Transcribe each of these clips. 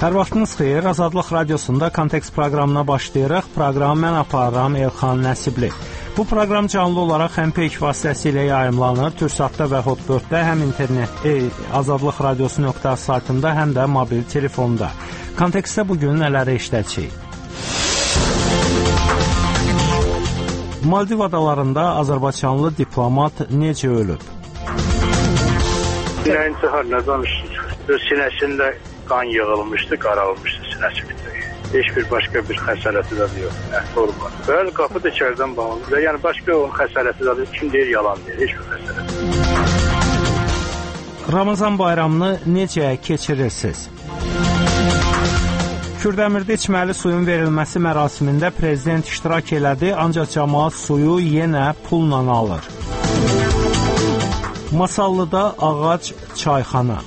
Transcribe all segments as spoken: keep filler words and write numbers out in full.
Hər vaxtınız xeyir, Azadlıq Radiosunda Kontekst proqramına başlayırıq. Proqramı mən aparıram Elxan Nəsibli. Bu proqram canlı olaraq həm peyk vasitəsilə yayımlanır. Türksatda və Hotbirddə, həm internet e, azadlıq radiosu nöqtə az saytında, həm də mobil telefonda. Kontekstdə bugün nələri işlədəcəyik? Maldiv adalarında Azərbaycanlı diplomat necə ölüb? Birinci haline danıştık. Sinəsində qan yığılmışdı, qaralmışdı sinəsində. Heç bir başqa bir xəsarəti də yox. Əhv olmadı. Bəli, qapı da içəridən bağlıdır. Yəni başqa onun xəsarəti də kim deyir, yalan deyir. Heç bir xəsarəti. Ramazan bayramını necə keçirirsiniz? Kürdəmirdə içməli suyun verilməsi mərasimində prezident iştirak elədi, ancaq cəmaət suyu yenə pulla alır. Masallıda ağac çayxana.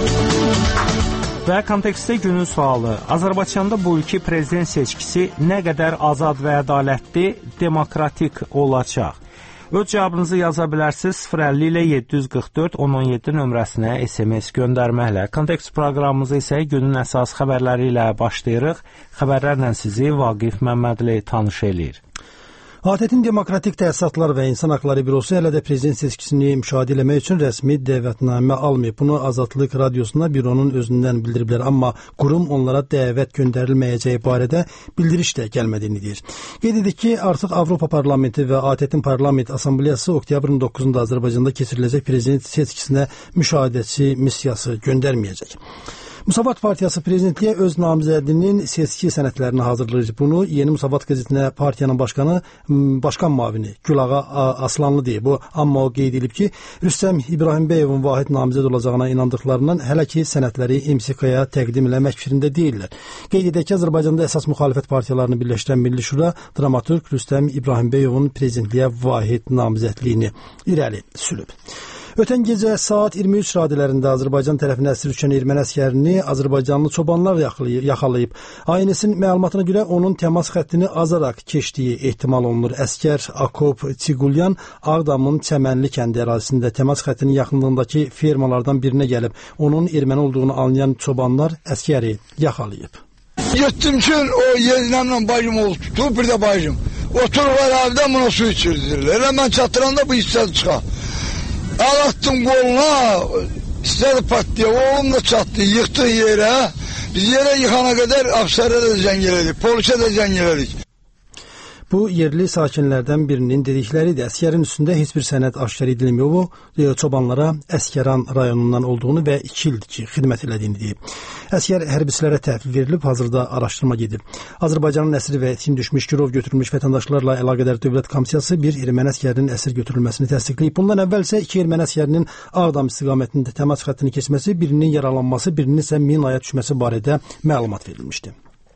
Və kontekstdə günün sualı. Azərbaycanda bu ilki prezident seçkisi nə qədər azad və ədalətli, demokratik olacaq? Öz cavabınızı yaza bilərsiniz sıfır əlli ilə yeddi yüz qırx dörd on on yeddi nömrəsinə S M S göndərməklə. Kontekst proqramımızı isə günün əsas xəbərləri ilə başlayırıq. Xəbərlərlə sizi Vaqif Məmmədli tanış eləyir. A T T-in Demokratik Təsisatlar və İnsan Haqları Bürosu hələ də prezident seçkisini müşahidə etmək üçün rəsmi dəvətnamə almayıb. Bunu Azadlıq Radiosunda büronun özündən bildiriblər, amma qurum onlara dəvət göndərilməyəcəyi barədə bildiriş də gəlmədiyini deyir. Qeyd edik ki, artıq Avropa Parlamenti və A T T-in Parlament Assambleyası oktyabrın doqquzunda Azərbaycanda keçiriləcək prezident seçkisinə müşahidəçi missiyası göndərməyəcək. Müsavat Partiyası prezidentliyə öz namizədinin seçki sənədlərini hazırlayır. Bunu Yeni Müsavat qəzetinə partiyanın başqanı, başqan müavini Gülağa Aslanlı deyib. Bu, amma o qeyd edib ki, Rüstəm İbrahimbəyovun vahid namizəd olacağına inandıqlarından hələ ki sənədləri M S K-ya təqdim eləmək fikrində deyirlər. Qeyd edək ki, Azərbaycanda əsas müxalifət partiyalarını birləşdirən Milli Şura dramaturq Rüstəm İbrahimbəyovun prezidentliyə vahid namizədliyini irəli sürüb. Ötən gecə saat iyirmi üç radələrində Azərbaycan tərəfinə əsir düşən erməni əsgərini Azərbaycanlı çobanlar yaxalayıb. A N S-in məlumatına görə onun təmas xəttini azaraq keçdiyi ehtimal olunur. Əskər Akop Çigulyan Ağdamın Çəmənli kəndi ərazisində təmas xəttinin yaxınlığındakı fermalardan birinə gəlib. Onun erməni olduğunu anlayan çobanlar əskəri yaxalayıb. Gittim ki o yeğenimle bacım oldu tuttu, bir de bacım. Otururlar evden buna su içirdiler. Hemen çatıranda bu istedi çıkar. Alattım koluna, istedi patlıya, oğlum da çattı, yıktı yere. Biz yere yıkana kadar afsara da zengeledik, polise de zengeledik. Bu, yerli sakinlərdən birinin dedikləridir. Əskərin üstündə heç bir sənəd aşkar edilmiyor. Bu, çobanlara Əskəran rayonundan olduğunu və iki ildir ki, xidmət elədiyini deyib. Əskər hərbiçilərə təhvil verilib, hazırda araşdırma gedib. Azərbaycanın əsir və itim düşmüş, girov götürülmüş vətəndaşlarla əlaqədar dövlət komissiyası bir erməni əskərinin əsir götürülməsini təsdiqləyib. Bundan əvvəl isə iki erməni əskərinin Ağdam istiqamətində təmas xəttini keçməsi, birinin yaralanması, birinin isə minaya düşməsi barədə məlumat verilmişdi.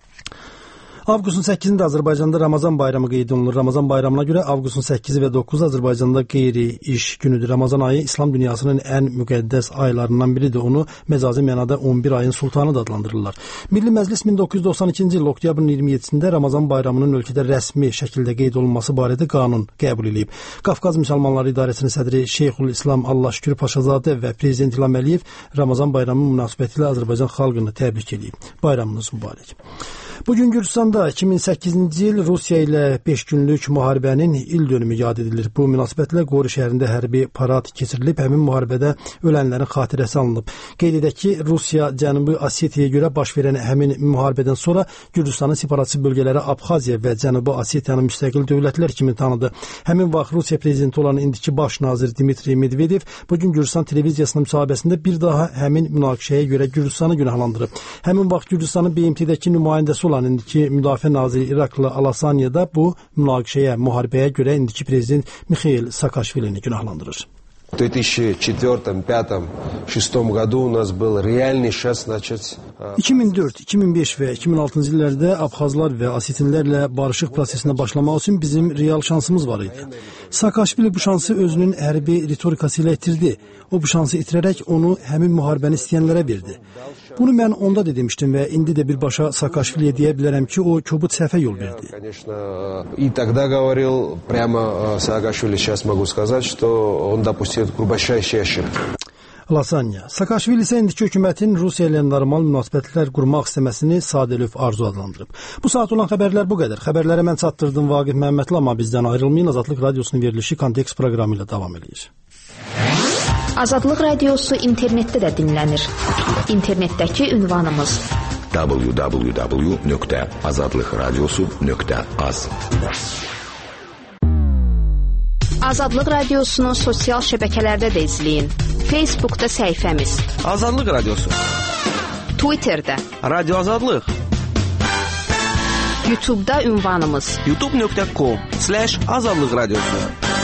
Avqustun səkkizində Azərbaycanda Ramazan bayramı qeyd olunur. Ramazan bayramına görə avqustun səkkizi və doqquzu Azərbaycanda qeyri-iş günüdür. Ramazan ayı İslam dünyasının ən müqəddəs aylarından biridir. Onu məcazi mənada on bir ayın sultanı da adlandırırlar. Milli Məclis min doqquz yüz doxsan ikinci il oktyabrın iyirmi yeddisində Ramazan bayramının ölkədə rəsmi şəkildə qeyd olunması barədə qanun qəbul edib. Qafqaz Müsəlmanları İdarəsinin sədri Şeyxül İslam Allahşükür Paşazadə və Prezident İlham Əliyev Ramazan bayramı münasibətilə Azərbaycan xalqını təbrik edib. Bayramınız mübarək. Bugün Gürcüstanda iki min səkkizinci il Rusiya ilə beş günlük müharibənin il dönümü yad edilir. Bu münasibətlə Qori şəhərində hərbi parad keçirilib, həmin müharibədə ölənlərin xatirəsi alınıb. Qeyd edək ki, Rusiya Cənubi Osetiyaya görə baş verən həmin müharibədən sonra Gürcüstanın separatist bölgələri Abxaziya və Cənubi Osetiyanı müstəqil dövlətlər kimi tanıdı. Həmin vaxt Rusiya prezidenti olan indiki baş nazir Dmitri Medvedev bugün Gürcüstan televiziyasının müsahibəsində bir daha həmin münaqişəyə görə Gürcüstanı günahlandırıb. Həmin vaxt Gürcüstanın B M T-dəki nümayəndəsi olan indiki müdafiə naziri İraklı Alasaniyada bu münaqişəyə, müharibəyə görə indiki prezident Mixail Saakashvilini günahlandırır. В две тысячи четвёртом, пятом, шестом году у нас был реальный шанс начать... iki min dörd, iki min beş və iki min altıncı illərdə Abxazlar və Osetinlərlə barışıq prosesinə başlamaq üçün bizim real şansımız var idi. Saakashvili bu şansı özünün hərbi ritorikası ilə itirdi. O bu şansı itirərək onu həmin müharibəni istəyənlərə verdi. Bunu mən onda da demişdim və indi də birbaşa Saakashviliyə deyə bilərəm ki, o kobud səhvə yol verdi. И тогда говорил прямо Саакашвили, сейчас могу сказать, что он допустил глубочайшие ошибки. Lasanya. Saakashvili isə indiki hökumətin Rusiya ilə normal münasibətlər qurmaq istəməsini sadəlöv arzu adlandırıb. Bu saat olan xəbərlər bu qədər. Xəbərləri mən çatdırdım Vaqif Məmmədli, amma bizdən ayrılmayın. Azadlıq Radiosunun verilişi Kontekst proqramı ilə davam edir. Azadlıq Radiosu internetdə də dinlənir. İnternetdəki ünvanımız w w w nöqtə azadlıq radiosu nöqtə az. Azadlıq Radiosunu sosial şəbəkələrdə də izləyin. Facebookda səhifəmiz Azadlıq Radiosu, Twitterdə Radio Azadlıq, YouTube'da ünvanımız youtube nöqtə com slash azadlıq radiosu.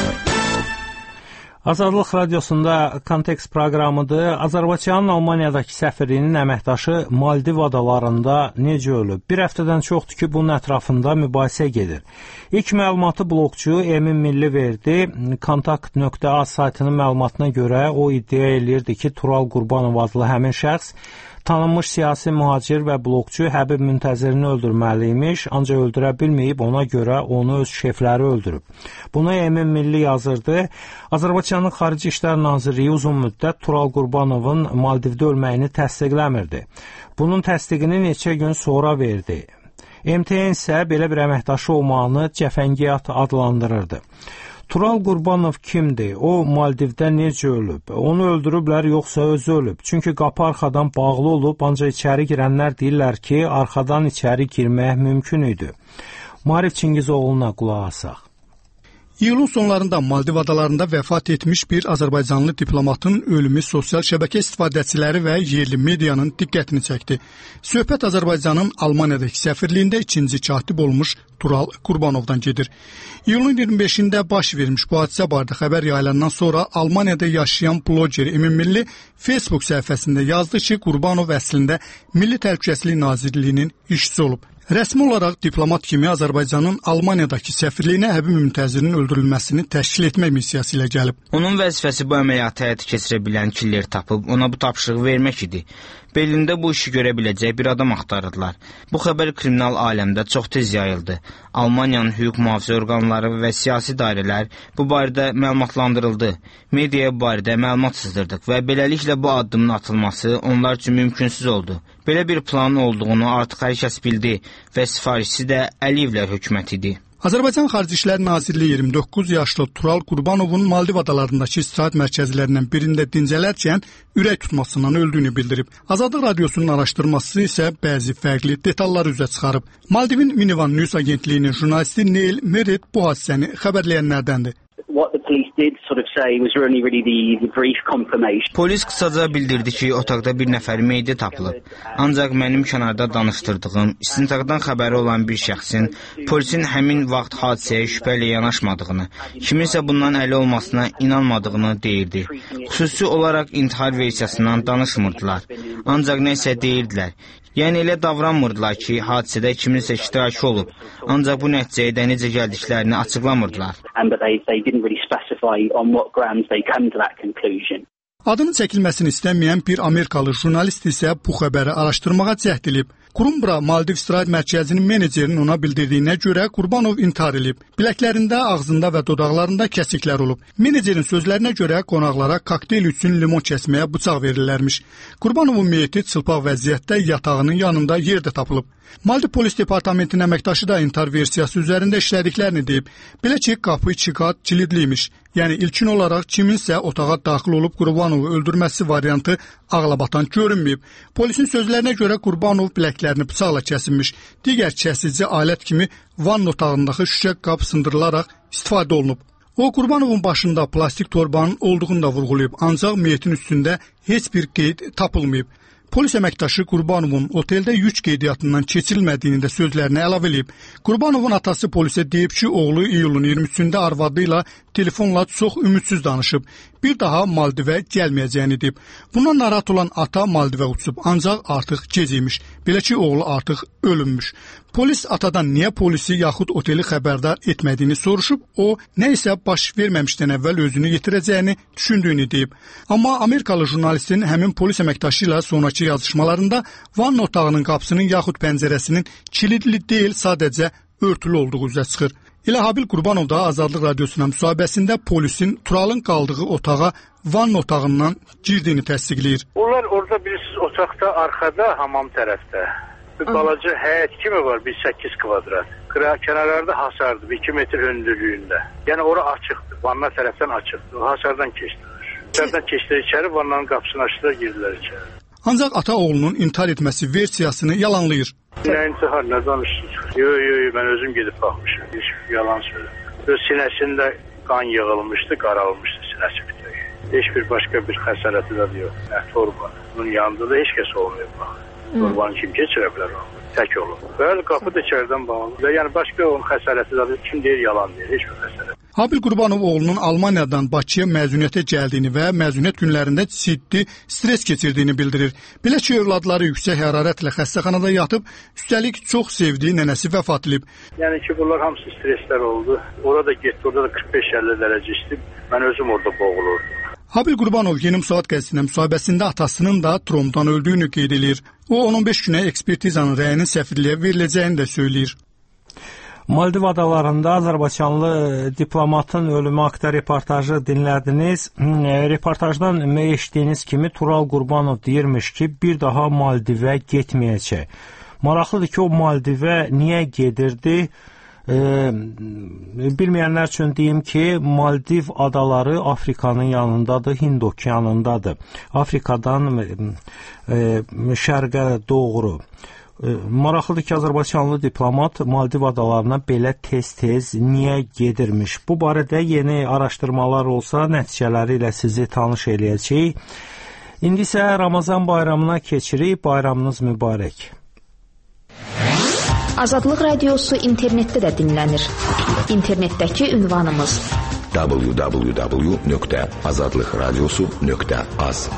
Azadlıq Radiosunda Kontekst proqramıdır. Azərbaycanın Almaniyadakı səfirliyinin əməkdaşı Maldiv adalarında necə ölüb? Bir həftədən çoxdur ki, bunun ətrafında mübahisə gedir. İlk məlumatı blogçu Emin Milli verdi. Kontakt nöqtə az saytının məlumatına görə o iddia eləyirdi ki, Tural Qurbanov adlı həmin şəxs tanınmış siyasi mühacir və blogçu Həbib Müntəzirini öldürməliymiş, ancaq öldürə bilməyib, ona görə onu öz şefləri öldürüb. Buna Emin Milli yazırdı. Azərbaycanın Xarici İşlər Nazirliyi uzun müddət Tural Qurbanovun Maldivdə ölməyini təsdiqləmirdi. Bunun təsdiqini neçə gün sonra verdi. M T N isə belə bir əməkdaşı olmağını cəfəngiyat adlandırırdı. Tural Qurbanov kimdir? O, Maldivdə necə ölüb? Onu öldürüblər, yoxsa özü ölüb? Çünki qapı arxadan bağlı olub, ancaq içəri girənlər deyirlər ki, arxadan içəri girmək mümkün idi. Marif Çingizoğlu'na qulaq asaq. İyulun sonlarında Maldiv adalarında vəfat etmiş bir Azərbaycanlı diplomatın ölümü sosial şəbəkə istifadəçiləri və yerli medianın diqqətini çəkdi. Söhbət Azərbaycanın Almaniyadakı səfirliyində ikinci katib olmuş Tural Qurbanovdan gedir. İyulun iyirmi beşində baş vermiş bu hadisə barədə xəbər yayılandan sonra Almaniyada yaşayan bloger Emin Milli Facebook səhifəsində yazdı ki, Qurbanov əslində Milli Təhlükəsizlik Nazirliyinin işçisi olub. Rəsmi olaraq diplomat kimi Azərbaycanın Almaniyadakı səfirliyinə Həbib Müntəzirinin öldürülməsini təşkil etmək missiyası ilə gəlib. Onun vəzifəsi bu əməliyyatı həyata keçirə bilən killer tapıb ona bu tapşırığı vermək idi. Belində bu işi görə biləcək bir adam axtarırdılar. Bu xəbər kriminal aləmdə çox tez yayıldı. Almaniyanın hüquq mühafizə orqanları və siyasi dairələr bu barədə məlumatlandırıldı. Mediaya bu barədə məlumat sızdırdıq və beləliklə bu addımın atılması onlar üçün mümkünsüz oldu. Belə bir plan olduğunu artıq hər kəs bildi və sifarişçisi də Əliyevlər hökuməti idi. Azərbaycan Xarici İşlər Nazirliyi iyirmi doqquz yaşlı Tural Qurbanovun Maldiv adalarındakı istirahət mərkəzlərindən birində dincələrkən ürək tutmasından öldüyünü bildirib. Azadlıq Radiosunun araşdırması isə bəzi fərqli detallar üzə çıxarıb. Maldivin Minivan News agentliyinin jurnalisti Neil Merritt bu hadisəni xəbərləyənlərdəndir. What the police did sort of say was really really the, the brief confirmation. Polis qısaca bildirdi ki, otaqda bir nəfər meyidi tapılıb. Ancaq mənim kənarda danışdırdığım, istintaqdan xəbəri olan bir şəxsin polisin həmin vaxt hadisəyə şübhə ilə yanaşmadığını, kiminsə bundan əli olmasına inanmadığını deyirdi. Xüsusi olaraq intihar versiyasından danışmırdılar. Ancaq nəsə deyirdilər. Yəni elə davranmırdılar ki, hadisədə kiminsə iştirakı olub. Ancaq bu nəticəyə də necə gəldiklərini açıqlamırdılar. Adının çəkilməsini istəməyən bir Amerikalı jurnalist isə bu xəbəri araşdırmağa cəhd edib. Kurumbra Maldiv istirahət mərkəzinin menecerinin ona bildirdiyinə görə Qurbanov intihar edib. Biləklərində, ağzında və dodaqlarında kəsiklər olub. Menecerin sözlərinə görə qonaqlara kokteyl üçün limon kəsməyə bıçaq verirlərmiş. Qurbanovun meyiti çılpaq vəziyyətdə yatağının yanında yerdə tapılıb. Maldiv Polis Departamentinin əməkdaşı da intihar versiyası üzərində işlədiklərini deyib. Belə ki, qapı iki qat kilidliymiş. Yəni ilkin olaraq kiminsə otağa daxil olub Qurbanovu öldürməsi variantı ağlabatan görünməyib. Polisin sözlərinə görə Qurbanov biləklərini bıçaqla kəsilmiş. Digər kəsici alət kimi vann otağındakı şüşə qap sındırılaraq istifadə olunub. O, Qurbanovun başında plastik torbanın olduğunu da vurğulayıb, ancaq meyitin üstündə heç bir qeyd tapılmayıb. Polis əməkdaşı Qurbanovun oteldə yük qeydiyyatından keçirilmədiyini də sözlərinə əlavə edib. Qurbanovun atası polisə deyib ki, oğlu iyulun iyirmi üçündə arvadı ilə telefonla çox ümidsiz danışıb. Bir daha Maldivə gəlməyəcəyini deyib. Bundan narahat olan ata Maldivə uçub, ancaq artıq gec imiş. Belə ki, oğlu artıq ölünmüş. Polis atadan niyə polisi yaxud oteli xəbərdar etmədiyini soruşub, o nə isə baş verməmişdən əvvəl özünü yetirəcəyini düşündüyünü deyib. Amma Amerikalı jurnalistin həmin polis əməkdaşı ilə sonraki yazışmalarında vann otağının qapısının yaxud pəncərəsinin kilidli deyil, sadəcə örtülü olduğu üzə çıxır. Elə Habil Qurbanov da Azadlıq Radiosuna müsahibəsində polisin Turalın qaldığı otağa vann otağından girdiyini təsdiqləyir. Onlar orada bilirsiniz otaqda arxada hamam tərəfdə bir balaca həyət kimi var, bir səkkiz kvadrat. Kənarlarda hasardı, iki metr hündürlüyündə. Yəni ora açıqdır, vanna tərəfdən açıqdır. O hasardan keçdilər. İçərdən keçdilər içəri, vannanın qapısını açdılar, girdilər içəri. Ancaq ata oğlunun intihar etməsi versiyasını yalanlayır. Nə intihar, nə danışsınız? Yox, yox, mən özüm gedib baxmışım. Hiç yalan söylüyorum. Öz sinəsində qan yığılmışdı, qaralmışdı sinəsi bitək. Heç bir başqa bir xəsarəti də yox. Nə torba. Bunun yanında da heç kəs olmayıb bax. Torbanı kim keçirə bilər o? Tək olur. Bəli, qapı da içərdən bağlı. Yəni başqa onun xəsarəti də kim deyir, yalan deyir. Heç bir xəsarət. Habil Qurbanov oğlunun Almaniyadan Bakıya məzuniyyətə gəldiyini və məzuniyyət günlərində ciddi stres keçirdiyini bildirir. Belə ki, övladları yüksək hərarətlə xəstəxanada yatıb, üstəlik çox sevdiyi nənəsi vəfat edib. Yəni ki, bunlar hamısı streslər oldu. Orada getdi, orada da qırx beş əlli dərəcə isti. Mən özüm orada boğulurdum. Habil Qurbanov Yeni Müsavat qəzetinin müsahibəsində atasının da tromdan öldüyünü qeyd edir. O, on on beş günə ekspertizanın rəyinin səfirliyə veriləcəyini də söyləyir. Maldiv adalarında Azərbaycanlı diplomatın ölümü haqqında reportajı dinlədiniz. Reportajdan eşitdiyiniz kimi Tural Qurbanov deyirmiş ki, bir daha Maldivə getməyəcək. Maraqlıdır ki, o Maldivə niyə gedirdi? E, bilməyənlər üçün deyim ki, Maldiv adaları Afrikanın yanındadır, Hind okeanındadır. Afrikadan e, şərqə doğru. Maraqlıdır ki, Azərbaycanlı diplomat Maldiv adalarına belə tez-tez niyə gedirmiş? Bu barədə yeni araşdırmalar olsa, nəticələri ilə sizi tanış eləyəcəyik. İndi isə Ramazan bayramına keçirik. Bayramınız mübarək. Azadlıq Radiosu internetdə də dinlənir. İnternetdəki ünvanımız w w w nöqtə azadlıq radiosu nöqtə az.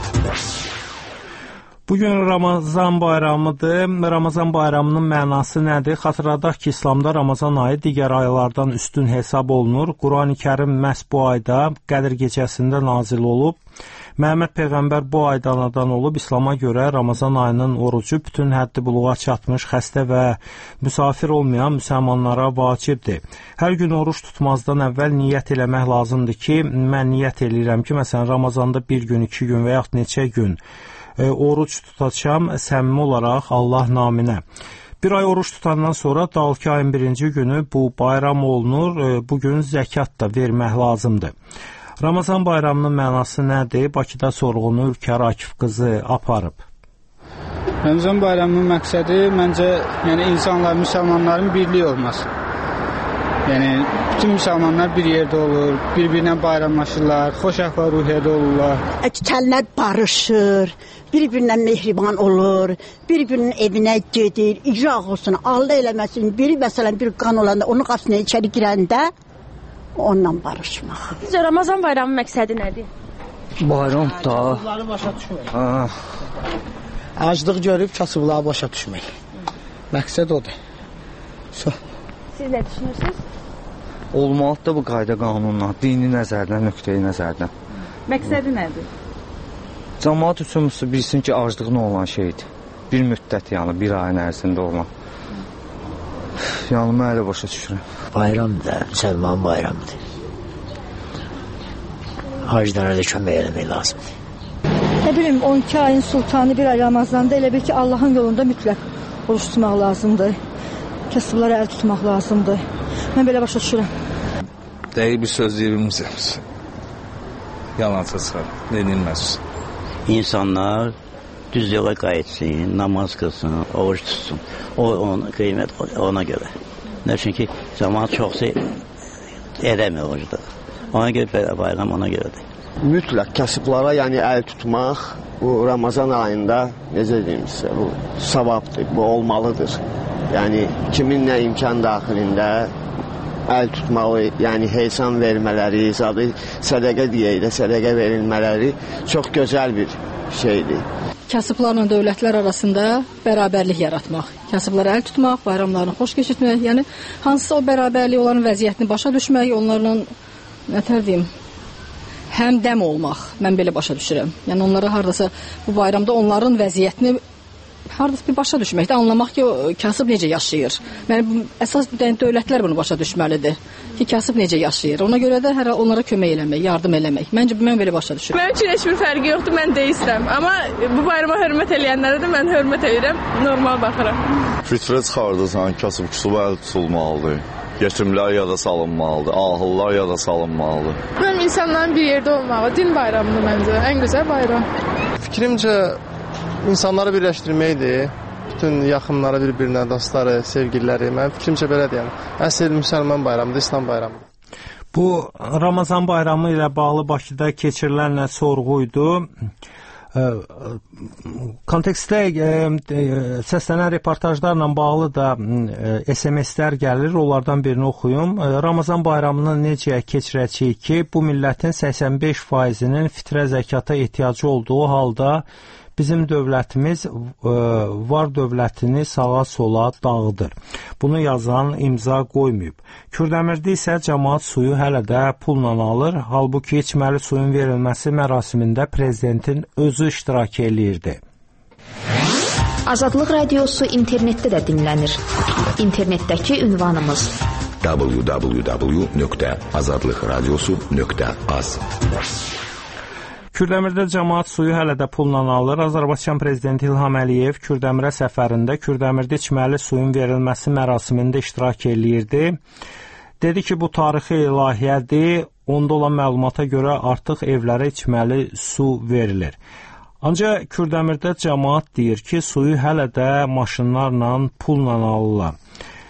Bugün Ramazan bayramıdır. Ramazan bayramının mənası nədir? Xatırladaq ki, İslamda Ramazan ayı digər aylardan üstün hesab olunur. Quran-ı Kərim məhz bu ayda Qədr gecəsində nazil olub. Məhəmməd Peyğəmbər bu ayda anadan olub. İslama görə Ramazan ayının orucu bütün həddi buluğa çatmış, xəstə və müsafir olmayan müsəlmanlara vacibdir. Hər gün oruç tutmazdan əvvəl niyyət eləmək lazımdır ki, mən niyyət eləyirəm ki, məsələn, Ramazanda bir gün, iki gün və yaxud neçə gün oruç tutacağam səmimi olaraq Allah naminə. Bir ay oruç tutandan sonra dalki ayın birinci günü bu bayram olunur. Bugün zəkat da vermək lazımdır. Ramazan bayramının mənası nədir? Bakıda sorğunu Ülkər Akif qızı aparıb. Ramazan bayramının məqsədi məncə yəni insanlar, müsəlmanların birliyi olması. Yəni bütün müsəlmanlar bir yerdə olur, bir-birinə bayramlaşırlar, xoş əxlaq ruhiyyədə olurlar. Kəlllər barışır, bir-birinə mehriban olur, bir-birinin evinə gedir, icra olsun, Allah eləməsin. Biri məsələn bir qan olanda onun qapısına içəri girəndə onunla barışmaq. Sizcə Ramazan bayramının məqsədi nədir? Bayram da. Kasıbları başa düşmək. Ah. Aclıq görüb kasıbları başa düşmək. Məqsəd odur. So. Siz nə düşünürsünüz? Olmalıdır bu qayda qanunla, dini nəzərdən, nöqteyi nəzərdən. Məqsədi nədir? Cəmaət üçün bilsin ki, aclıq nə olan şeydir. Bir müddət, yəni bir ayın ərzində olan. Yəni mən elə başa düşürəm. Bayram da, müsəlman bayramıdır. Hacılara da kömək eləmək lazımdır. Nə bilim, on iki ayın sultanı bir ay Ramazanda elə bir ki, Allahın yolunda mütləq oruç tutmaq lazımdır. Kasıblara əl tutmaq lazımdır. Mən belə başa düşürəm. Dəqiq bir söz deyilmişəm. Yalanca çıxar, denilməz. İnsanlar düz yola qayıtsın, namaz qılsın, oruç tutsun. O, ona qiymət ona görə. Nə üçün ki, cəmaət çoxsa edəmir orucda. Ona görə bayram ona görədir. Mütləq kasıblara, yəni əl tutmaq bu Ramazan ayında necə deyim sizə, bu savabdır, bu olmalıdır. Yəni kimin nə imkan daxilində əl tutmağı, yəni heysan vermələri, zadı sədəqə deyək də, sədəqə verilmələri çox gözəl bir şeydir. Kasıblarla dövlətlər arasında bərabərlik yaratmaq, kasıblara əl tutmaq, bayramlarını xoş keçirtmək, yəni hansısa o bərabərlik, onların vəziyyətini başa düşmək, onlarla nətər deyim, həmdəm olmaq, mən belə başa düşürəm. Yəni onlara hardasa bu bayramda onların vəziyyətini hardasa bir başa düşməkdə, anlamaq ki, o kasıb necə yaşayır. Yəni bu əsas yəni, dövlətlər bunu başa düşməlidir ki, kasıb necə yaşayır. Ona görə də hər onlara kömək eləmək, yardım eləmək. Məncə mən belə başa düşürəm. Mənim üçün heç bir fərqi yoxdur, mən deistəm. Amma bu bayrama hörmət eləyənlərə də mən hörmət edirəm, normal baxıram. Fitrə çıxardırsan, kasıb küsub əl tutulmalıdır. Yetimlər yada salınmalıdır, ahıllar yada salınmalıdır. Mən insanların bir yerdə olmağı, din bayramıdır məncə, ən gözəl bayram. Fikrimcə insanları birləşdirməkdir. Bütün yaxınları bir-birinə, dostları, sevgililəri. Mənim fikrimcə belədir. Yəni. Əsl müsəlman bayramıdır, İslam bayramıdır. Bu Ramazan bayramı ilə bağlı Bakıda keçirilən sorğuydu. Kontekstdə səslənən reportajlarla bağlı da S M S-lər gəlir, onlardan birini oxuyum. Ramazan bayramını necə keçirəcəyik ki, bu millətin səksən beş faizinin fitrə zəkata ehtiyacı olduğu halda bizim dövlətimiz var dövlətini sağa sola dağıdır. Bunu yazan imza qoymayıb. Kürdəmirdə isə cəmaət suyu hələ də pulla alır. Halbuki içməli suyun verilməsi mərasimində prezidentin özü iştirak eləyirdi. Azadlıq radiosu internetdə də dinlənir. İnternetdəki ünvanımız w w w nöqtə azadlıq radiosu nöqtə az. Kürdəmirdə cəmaət suyu hələ də pulla alır. Azərbaycan prezidenti İlham Əliyev Kürdəmirə səfərində Kürdəmirdə içməli suyun verilməsi mərasimində iştirak eləyirdi. Dedi ki, bu tarixi ilahiyyədir. Onda olan məlumata görə artıq evlərə içməli su verilir. Ancaq Kürdəmirdə cəmaət deyir ki, suyu hələ də maşınlarla pulla alırlar.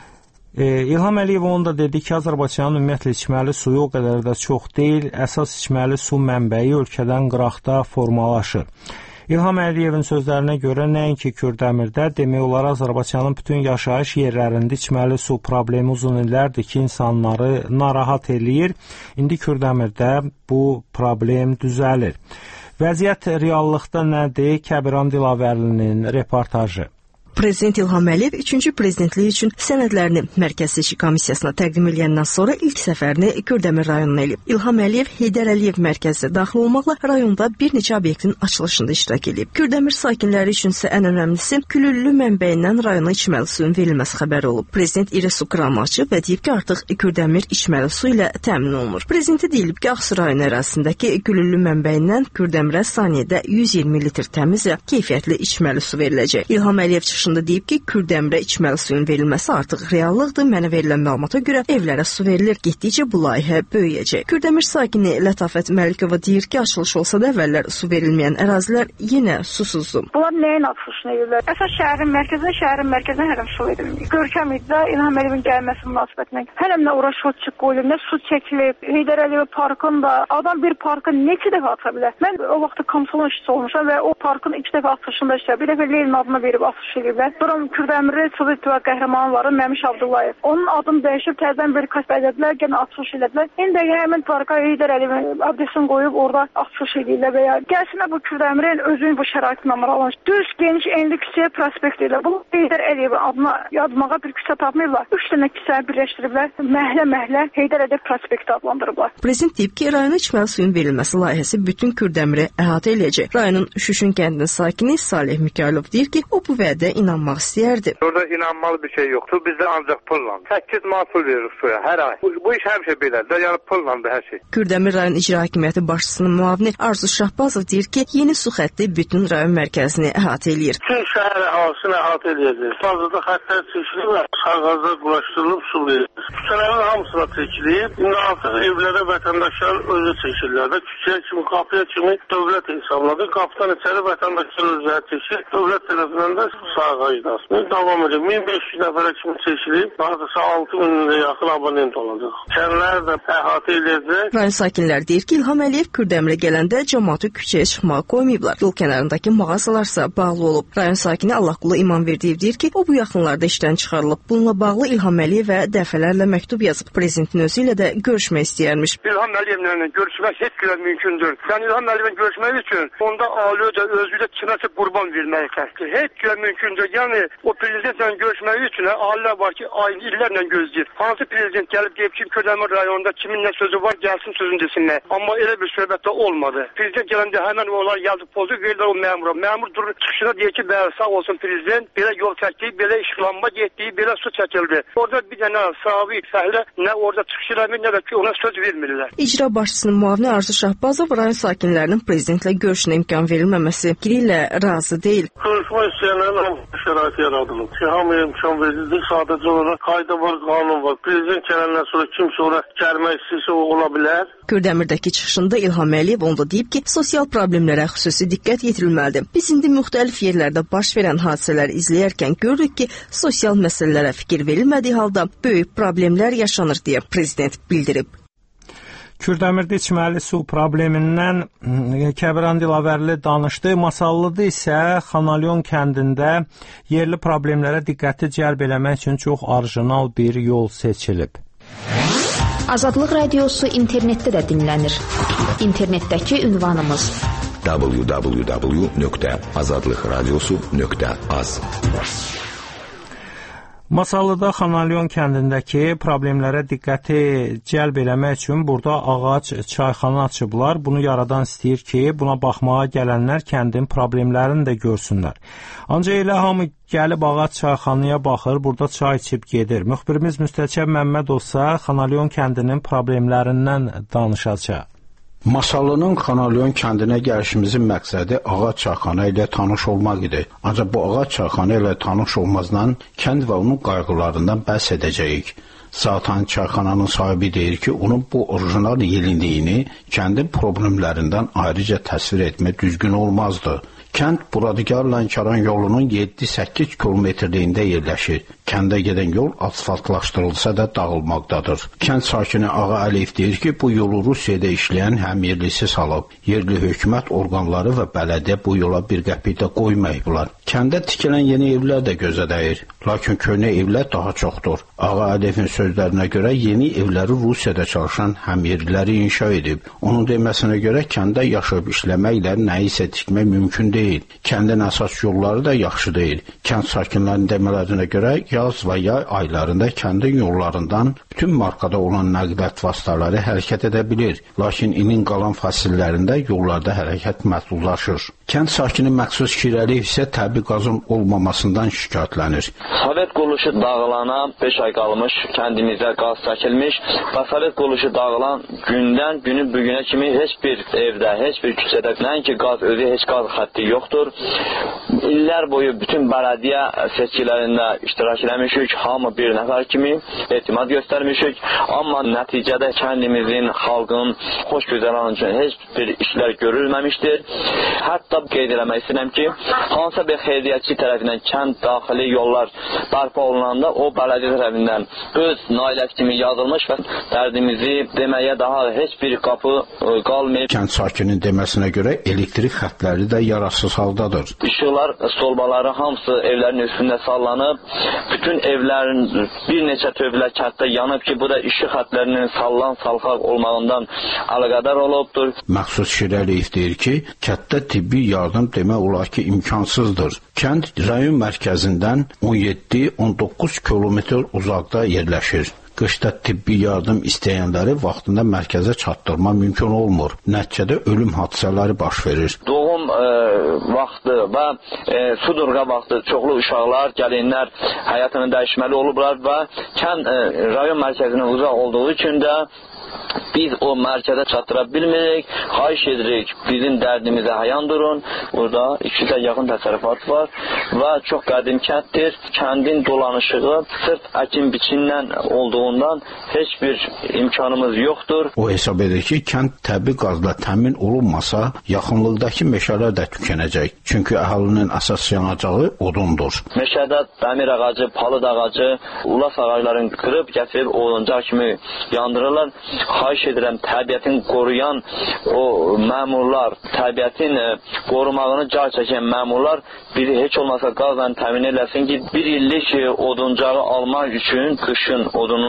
İlham Əliyev onu da dedi ki, Azərbaycanın ümumiyyətlə içməli suyu o qədər də çox deyil, əsas içməli su mənbəyi ölkədən qıraqda formalaşır. İlham Əliyevin sözlərinə görə nəinki Kürdəmirdə, demək olar Azərbaycanın bütün yaşayış yerlərində içməli su problemi uzun illərdir ki, insanları narahat eləyir. İndi Kürdəmirdə bu problem düzəlir. Vəziyyət reallıqda nədir? Kəbiran Dilavərlinin reportajı. Prezident İlham Əliyev üçüncü prezidentlik üçün sənədlərini Mərkəz Seçki Komissiyasına təqdim edəndən sonra ilk səfərini Kürdəmir rayonuna edib. İlham Əliyev Heydər Əliyev mərkəzinə daxil olmaqla rayonda bir neçə obyektin açılışında iştirak edib. Kürdəmir sakinləri üçünsə ən önəmlisi Külüllü mənbəyindən rayona içməli suyun verilməsi xəbəri olub. Prezident iri su kranı açıb və deyib ki, artıq Kürdəmir içməli su ilə təmin olunur. Prezidenti deyilib ki, Ağsu rayon ərazisindəki Külüllü mənbəyindən Kürdəmirə saniyədə yüz iyirmi litr təmiz və keyfiyyətli içməli su veriləcək. İlham Əliyev çıxışında deyib ki, Kürdəmirə içməli suyun verilməsi artıq reallıqdır. Mənə verilən məlumata görə evlərə su verilir. Getdikcə bu layihə böyüyəcək. Kürdəmir sakini Lətafət Məlikova deyir ki, açılış olsa da əvvəllər su verilməyən ərazilər yenə susuzdur. Bunlar nəyin açılışını edirlər? Əsas şəhərin mərkəzinə, şəhərin mərkəzinə hər su verilmir. Görkəm idi İlham Əliyevin gəlməsi münasibətinə. Hələm nə ora şotçuq qoyulub, nə su çəkilib. Heydər Əliyev parkında adam bir parkı neçə dəfə aça bilər? Mən o vaxtda Komsolun işçisi olmuşam və o parkın iki dəfə açılışında işləyib. Bir dəfə Lenin adına verib açılış ediblər. Sonra Kürdəmirli Sovet İttifaqı qəhrəmanı var, Məmiş Abdullayev. Onun adını dəyişib təzədən bir kaç bələdilər, yenə açılış ediblər. İndi həmin parka Heydər Əliyevin abdesini qoyub orada açılış edirlər və ya gəlsinə bu Kürdəmirin özünün bu şəraitini amaralan. Düz geniş enli küçəyə prospekt edirlər. Bu Heydər Əliyevin adına yazmağa bir küçə tapmırlar. Üç dənə küçəni birləşdiriblər. Məhlə-məhlə Heydər Əliyev prospekti adlandırıblar. Prezident deyib ki, rayona içməli suyun verilməsi layihəsi bütün Kürdəmiri əhatə eləyəcək. Rayonun Şüşün kəndinin sakini Salih Mikayılov deyir ki, o bu vədə inanmaq istəyərdi. Orada inanmalı bir şey yoxdur. Bizdə ancaq pulla. səkkiz manat pul veririk suya hər ay. Bu, bu iş həmişə belədir. Yəni pullandır hər şey. Kürdəmir rayon İcra Hakimiyyəti başçısının müavini Arzu Şahbazov deyir ki, yeni su xətti bütün rayon mərkəzini əhatə eləyir. Bütün şəhər əhalısını əhatə eləyəcək. Fazlada xəttlər çəkilib və ağaclar quraşdırılıb su verilir. Küçələrin hamısına çəkilib. İndi artıq evlərə vətəndaşlar özü çəkirlər də. Küçəyə kimi, qapıya kimi dövlət hesabladı. Qapıdan içəri vətəndaşlar özləri çəkir. Dövlət tərəfindən də su ağaclar. Davam edəcək. min beş yüz nəfərə kimi çəkilib. Hardasa altı minə yaxın abonent olacaq. Kəndlər də əhatə edəcək. Rayon sakinləri deyir ki, İlham Əliyev Kürdəmirə gələndə cəmaatı küçəyə çıxmağa qoymayıblar. Yol kənarındakı mağazalarsa bağlı olub. Rayon sakini Allahqulu İmamverdiyev deyir ki, o bu yaxınlarda işdən çıxarılıb. Bununla bağlı İlham Əliyevə dəfələrlə məktub yazıb. Prezidentin özü ilə də görüşmək istəyərmiş. İlham Əliyevlə görüşmək heç qədər mümkündür. Yəni İlham Əliyevlə görüşmək üçün onda alıyor da özü də kiməsə qurban verməyi kəsdi. Heç qədər mümkün Ancaq yəni o prezidentlə görüşmək üçün ailələr var ki, ay illərlə gözləyir. Hansı prezident gəlib deyib ki, Kürdəmir rayonunda kimin nə sözü var, gəlsin sözünü desinlər. Amma elə bir söhbət də olmadı. Prezident gələndə həmin onlar yazıb pozu verirlər o məmura. Məmur durur çıxışına deyir ki, bəli, sağ olsun prezident, belə yol çəkdi, belə işlanma getdi, belə su çəkildi. Orada bir dənə sahabi fəhlə nə orada çıxış eləmir, nə də ki, ona söz vermirlər. İcra başçısının müavini Arzu Şahbazov rayon sakinlərinin prezidentlə görüşünə imkan verilməməsi ilə razı deyil. Görüşmə istəyənlərin şəraiti yaradılıb ki, hamıya imkan verildi. Sadəcə olaraq qayda var, qanun var. Prezident gələndən sonra kimsə ora gəlmək istəyirsə o ola bilər. Kürdəmirdəki çıxışında İlham Əliyev onda deyib ki, sosial problemlərə xüsusi diqqət yetirilməlidir. Biz indi müxtəlif yerlərdə baş verən hadisələri izləyərkən görürük ki, sosial məsələlərə fikir verilmədiyi halda böyük problemlər yaşanır deyə prezident bildirib. Kürdəmirdə içməli su problemindən Kəbran Dilavərli danışdı. Masallıda isə Xanalyon kəndində yerli problemlərə diqqəti cəlb eləmək üçün çox orijinal bir yol seçilib. Azadlıq Radiosu internetdə də dinlənir. İnternetdəki ünvanımız w w w nöqtə azadlıq radiosu nöqtə az. Masallıda Xanalyon kəndindəki problemlərə diqqəti cəlb eləmək üçün burada ağac çayxana açıblar. Bunu yaradan istəyir ki, buna baxmağa gələnlər kəndin problemlərini də görsünlər. Ancaq elə hamı gəlib ağac çayxanaya baxır, burada çay içib gedir. Müxbirimiz Müstəçəb Məmməd olsa Xanalyon kəndinin problemlərindən danışacaq. Masallının Xanalyon kəndinə gəlişimizin məqsədi ağac çayxana ilə tanış olmaq idi. Ancaq bu ağac çayxana ilə tanış olmazdan kənd və onun qayğılarından bəhs edəcəyik. Zaten çayxananın sahibi deyir ki, onun bu orijinal yerindiyini kəndin problemlərindən ayrıca təsvir etmək düzgün olmazdı. Kənd Buradigar Lənkəran yolunun yeddi səkkiz kilometrliyində yerləşir. Kəndə gedən yol asfaltlaşdırılsa da dağılmaqdadır. Kənd sakini Ağa Əliyev deyir ki, bu yolu Rusiyada işləyən həmyerlisi salıb. Yerli hökumət orqanları və bələdiyyə bu yola bir qəpik də qoymayıblar. Kəndə tikilən yeni evlər də gözə dəyir. Lakin köhnə evlər daha çoxdur. Ağa Əliyevin sözlərinə görə yeni evləri Rusiyada çalışan həmyerliləri inşa edib. Onun deməsinə görə kəndə yaşayıb işləməklə nəyisə tikmək mümkün deyil. Kəndin əsas yolları da yaxşı deyil. Kənd sakinlərinin demələrinə görə yaz və yay aylarında kəndin yollarından bütün markada olan nəqliyyat vasitələri hərəkət edə bilir. Lakin ilin qalan fəsillərində yollarda hərəkət məhdudlaşır. Kənd sakini Məqsud Şirəliyev isə təbii qazın olmamasından şikayətlənir. Sovet quruluşu dağılana beş ay qalmış kəndimizdə qaz çəkilmiş və Sovet quruluşu dağılan gündən günü bugünə kimi heç bir evdə, heç bir küçədə nəinki qaz özü, heç qaz xətti yoxdur. İllər boyu bütün bələdiyyə seçkilərində iştirak eləmişik, hamı bir nəfər kimi etimad göstərmişik, amma nəticədə kəndimizin, xalqının xoş gözəlliyi üçün heç bir işlər görülməmişdir. Hətta qeyd eləmək istəyirəm ki, hansısa bir xeyriyyətçi tərəfindən kənd daxili yollar bərpa olunanda o bələdiyyə tərəfindən öz nailət kimi yazılmış və dərdimizi deməyə daha heç bir qapı qalmayıb. Kənd sakinin deməsinə görə elektrik xətləri də yararsız haldadır. İşıqlar, stolbaları hamısı evlərin üstündə sallanıb. Bütün evlərin bir neçə tövlə kənddə yanıb ki, bu da işıq xətlərinin sallan salxaq olmağından əlaqədar olubdur. Məqsud Şirəliyev deyir ki, kənddə tibbi yardım demək olar ki, imkansızdır. Kənd rayon mərkəzindən on yeddi on doqquz kilometr uzaqda yerləşir. Qışda tibbi yardım istəyənləri vaxtında mərkəzə çatdırma mümkün olmur. Nəticədə ölüm hadisələri baş verir. Doğum e, vaxtı və e, sudurqa vaxtı çoxlu uşaqlar, gəlinlər həyatını dəyişməli olublar və kənd e, rayon mərkəzinə uzaq olduğu üçün də biz o mərkəzə çatdıra bilmirik. Xahiş edirik, bizim dərdimizə hayan durun. Burada iki yüzə yaxın təsərrüfat var və çox qədim kənddir. Kəndin dolanışığı sırf əkin biçindən olduğundan heç bir imkanımız yoxdur. O hesab edir ki, kənd təbii qazla təmin olunmasa, yaxınlıqdakı meşələr də tükənəcək. Çünki əhalinin əsas yanacağı odundur. Meşədə dəmir ağacı, palıd ağacı, ulas ağacların qırıb gətirib oduncaq kimi yandırırlar. Xahiş edirəm, təbiətin qoruyan o məmurlar, təbiətin qorumağını car çəkən məmurlar biri heç olmasa qazla təmin eləsin ki, bir illik oduncağı almaq üçün, qışın odunun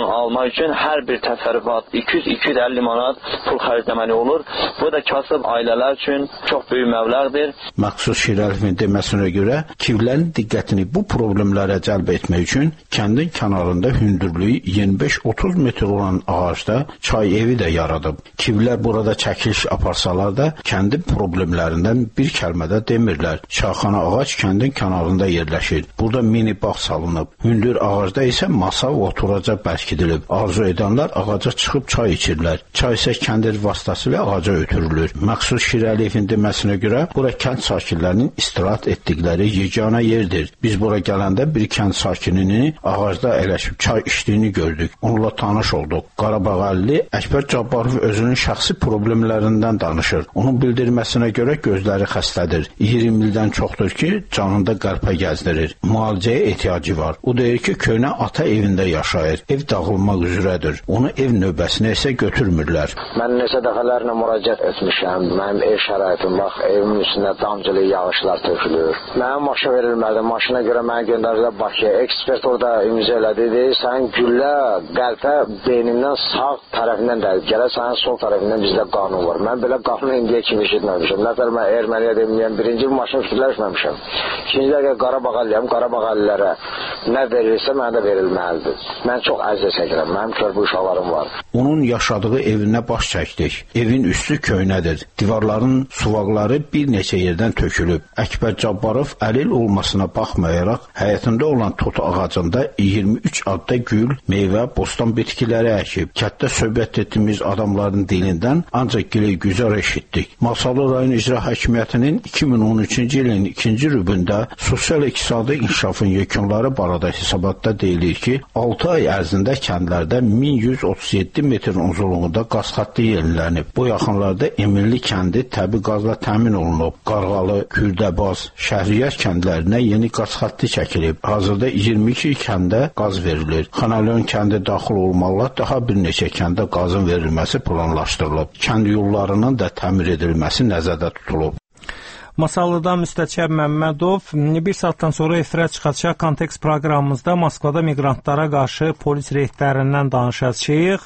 almaq üçün hər bir təsərrüfat iki yüz iki yüz əlli manat pul xərcləməli olur. Bu da kasıb ailələr üçün çox böyük məbləğdir. Məxsus Şirəlifin deməsinə görə kivlərin diqqətini bu problemlərə cəlb etmək üçün kəndin kənarında hündürlüyü iyirmi beş otuz metr olan ağacda çay evi də yaradıb. Kivlər burada çəkiliş aparsalar da kəndin problemlərindən bir kəlmədə demirlər. Çayxana ağac kəndin kənarında yerləşir. Burada mini bağ salınıb. Hündür ağacda isə masa və oturaca bərkidilib. Arzu edənlər ağaca çıxıb çay içirlər. Çay isə kəndir vasitəsilə ağaca ötürülür. Məxsus Şirəliyevin deməsinə görə bura kənd sakinlərinin istirahat etdikləri yeganə yerdir. Biz bura gələndə bir kənd sakininin ağacda əyləşib çay içdiyini gördük. Onunla tanış olduq. Qarabağ-əlli Əkbər Cabbarov özünün şəxsi problemlərindən danışır. Onun bildirməsinə görə gözləri xəstədir. iyirmi ildən çoxdur ki, canında qəlpə gəzdirir. Müalicəyə ehtiyacı var. O deyir ki, köhnə ata evində yaşayır. Ev dağılmaq üzrədir. Onu ev növbəsinə isə götürmürlər. Mən neçə dəfələrlə müraciət etmişəm. Mənim ev şəraitim, bax, evimin üstündə damcılı yağışlar tökülür. Mənə maşın verilmədi. Maşına görə məni göndərdilər Bakıya. Ekspert orada imza elədi. Deyir, sənin güllə, qəlpə beynindən sağ tərəfindən dəlib gələr, sənin sol tərəfindən bizdə qanun var. Mən belə qanunu indiyə kimi işitməmişəm. Nəfər mən erməniyə deməyəm, birinci maşın fikirləşməmişəm. İkinci dəqiqə Qarabağ-əliyəm, Qarabağ-əlilərə nə verilirsə mənə də verilməlidir. Mən çox əziyyət çəkirəm, mənim körpü uşaqlarım var. Onun yaşadığı evinə baş çəkdik. Evin üstü köhnədir. Divarların suvaqları bir neçə yerdən tökülüb. Əkbər Cabbarov əlil olmasına baxmayaraq, həyətində olan tut ağacında iyirmi üç adda gül, meyvə, bostan bitkiləri əkib. Kətdə söhbət etdiyimiz adamların dilindən ancaq gili güzar eşitdik. Masallı rayon icra hakimiyyətinin iki min on üçüncü ilin ikinci rübündə sosial-iqtisadi inkişafın yekunları barədə hesabatda deyilir ki, altı ay ərzində kəndlərdə min yüz otuz yeddi metrin uzunluğunda qaz xətti yenilənib. Bu yaxınlarda Eminli kəndi təbii qazla təmin olunub. Qarğalı, Kürdəbaz, Şəhriyar kəndlərinə yeni qaz xətti çəkilib. Hazırda iyirmi iki kəndə qaz verilir. Xanalyon kəndi daxil olmaqla daha bir neçə kəndə qazın verilməsi planlaşdırılıb. Kənd yollarının da təmir edilməsi nəzərdə tutulub. Masallıdan Müstəçəb Məmmədov. Bir saatdan sonra efirə çıxacaq Kontekst proqramımızda Moskvada miqrantlara qarşı polis reydlərindən danışacağıq.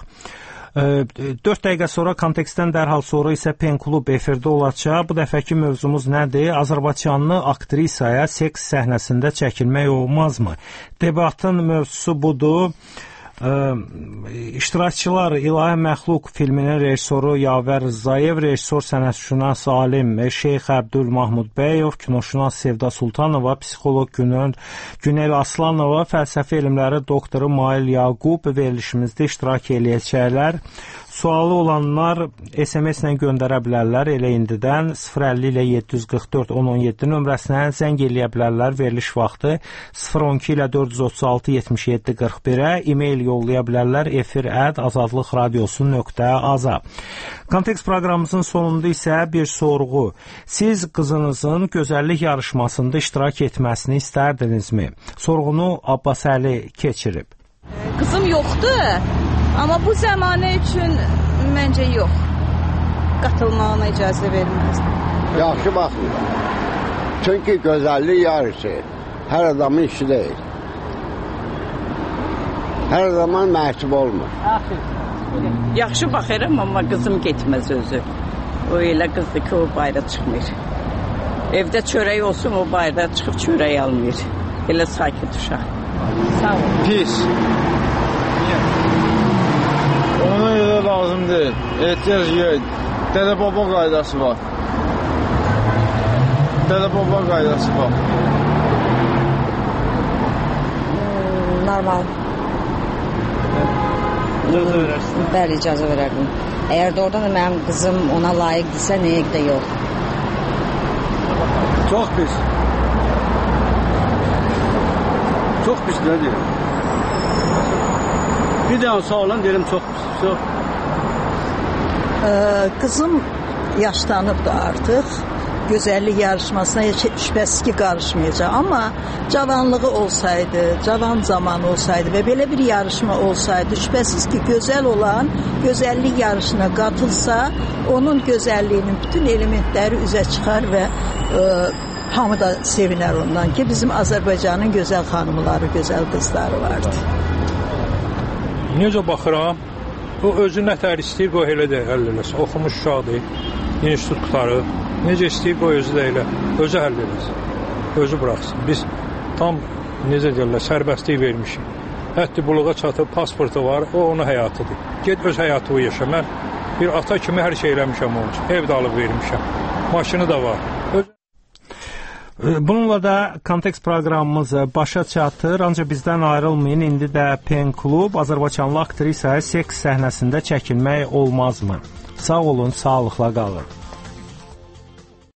dörd dəqiqə sonra Kontekstdən dərhal sonra isə Pen Klub efirdə olacaq. Bu dəfəki mövzumuz nədir? Azərbaycanlı aktrisaya seks səhnəsində çəkilmək olmazmı? Debatın mövzusu budur. İştirakçılar İlahi Məxluq filminin rejissoru Yavər Rzayev, rejissor sənətşünas alim Şeyx Əbdül Mahmudbəyov, kinoşünas Sevda Sultanova, psixoloq Günel Aslanova, fəlsəfi elmləri doktoru Mail Yaqub verilişimizdə iştirak eləyəcəklər. Sualı olanlar S M S ilə göndərə bilərlər. Elə indidən sıfır əlli ilə yeddi yüz qırx dörd on on yeddi nömrəsinə zəng eləyə bilərlər. Veriliş vaxtı sıfır on iki ilə dörd yüz otuz altı yetmiş yeddi qırx birə e-mail yollaya bilərlər. efir at azadlıqradiosu nöqtə aza. Kontekst proqramımızın sonunda isə bir sorğu. Siz qızınızın gözəllik yarışmasında iştirak etməsini istərdinizmi? Sorğunu Abbasəli keçirib. Qızım yoxdur. Amma bu zamanı üçün məncə yox. Qatılmağına icazə verilməzdir. Yaxşı baxmır. Çünki gözəllik yarışı hər adamın işi deyil. Hər zaman məhsub olmur. Yaxşı baxıram, amma qızım getməz özü. O elə qızdır ki, o bayra çıxmır. Evdə çörək olsun, o bayra çıxıb çörək almır. Elə sakit uşaq. Sağ ol. Pis. Ona görə lazım deyil. Ehtiyac yox. Dədə-baba qaydası var. Dədə-baba qaydası var. Normal. İcazə verərsin. Bəli, icazə verərdim. Əgər doğrudan da mənim qızım ona layiqdirsə, nəyə də yox. Çox pis. Çox pis nə deyirəm? Bir daha sağ olun, deyirəm çox pis. Çox. Ee, qızım yaşlanıb da artıq. Gözəllik yarışmasına heç şübhəsiz ki, qarışmayacaq. Amma cavanlığı olsaydı, cavan zaman olsaydı və belə bir yarışma olsaydı, şübhəsiz ki, gözəl olan gözəllik yarışına qatılsa, onun gözəlliyinin bütün elementləri üzə çıxar və e, hamı da sevinər ondan ki, bizim Azərbaycanın gözəl xanımları, gözəl qızları vardı. necə baxıram, o özü nətər istəyir, qoy elə də həll eləsin. Oxumuş uşaqdır, institut qutarıb. Necə istəyir, qoy özü də elə, özü həll eləsin. Özü buraxsın. Biz tam, necə deyirlər, sərbəstlik vermişik. Hətta buluğa çatıb, pasportu var, o onun həyatıdır. Get öz həyatını yaşa. Mən bir ata kimi hər şey eləmişəm onun üçün. Ev də alıb vermişəm. Maşını da var. Öz... Bununla da Kontekst proqramımız başa çatır. Ancaq bizdən ayrılmayın. İndi də Pen Klub Azərbaycanlı aktrisa seks səhnəsində çəkilmək olmazmı? Sağ olun, sağlıqla qalın.